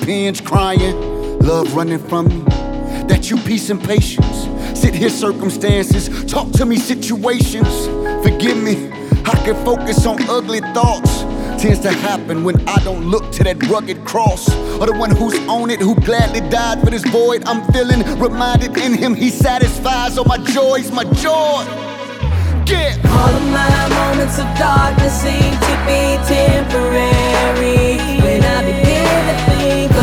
pens crying, love running from me. That you peace and patience. Sit here circumstances, talk to me situations. Forgive me, I can focus on ugly thoughts. Tends to happen when I don't look to that rugged cross, or the one who's on it, who gladly died for this void I'm feeling. Reminded in him he satisfies all my joys, my joy. Yeah. All of my moments of darkness seem to be temporary.